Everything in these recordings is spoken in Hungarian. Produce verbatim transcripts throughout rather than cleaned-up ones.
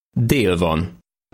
Dél van.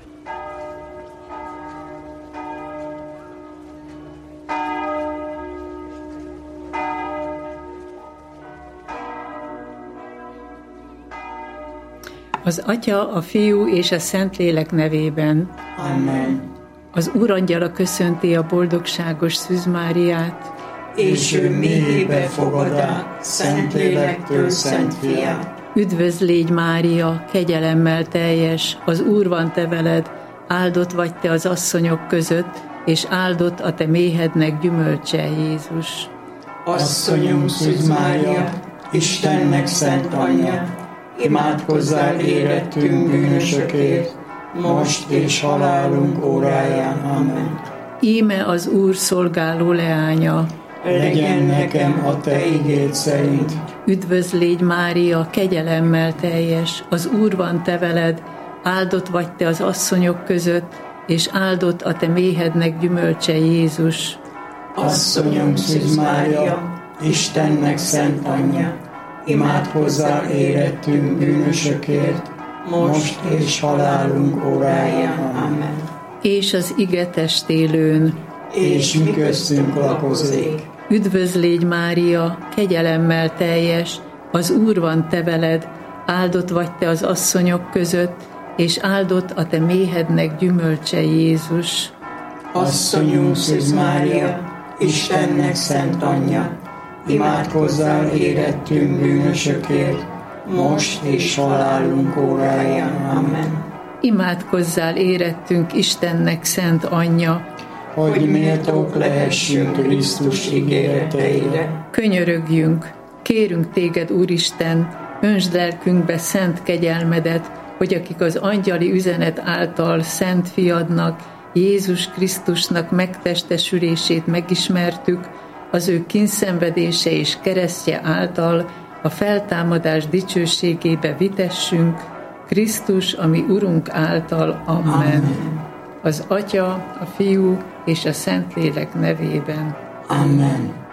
Az Atya, a Fiú és a Szentlélek nevében. Amen. Az Úrangyala köszönti a boldogságos Szűz Máriát, és ő méhébe fogadá, Szentlélektől Szent Fiát. Üdvözl légy, Mária, kegyelemmel teljes, az Úr van te veled, áldott vagy te az asszonyok között, és áldott a te méhednek gyümölcse, Jézus. Asszonyunk Szűz Mária, Istennek szent anyja, imádkozzál érettünk bűnösökért, most és halálunk óráján. Amen. Íme az Úr szolgáló leánya, legyen nekem a te igéd szerint. Üdvözl légy, Mária, kegyelemmel teljes, az Úr van te veled, áldott vagy te az asszonyok között, és áldott a te méhednek gyümölcse, Jézus. Asszonyunk Szűz Mária, Istennek szent anyja, imádkozzál érettünk bűnösökért, most és halálunk óráján. Amen. És az ige testélőn, és mi köztünk lakozik. Üdvözl légy, Mária, kegyelemmel teljes, az Úr van te veled, áldott vagy te az asszonyok között, és áldott a te méhednek gyümölcse, Jézus. Asszonyunk Szűz Mária, Istennek szent anyja, imádkozzál érettünk bűnösökért, most és halálunk óráján. Amen. Imádkozzál érettünk Istennek szent anyja, hogy méltók lehessünk Krisztus ígéreteire. Könyörögjünk, kérünk téged, Úristen, öntsd lelkünkbe szent kegyelmedet, hogy akik az angyali üzenet által szent fiadnak, Jézus Krisztusnak megtestesülését megismertük, az ő kínszenvedése és keresztje által a feltámadás dicsőségébe vitessünk, Krisztus, ami Urunk által. Amen. Amen. Az Atya, a Fiú és a Szentlélek nevében. Amen.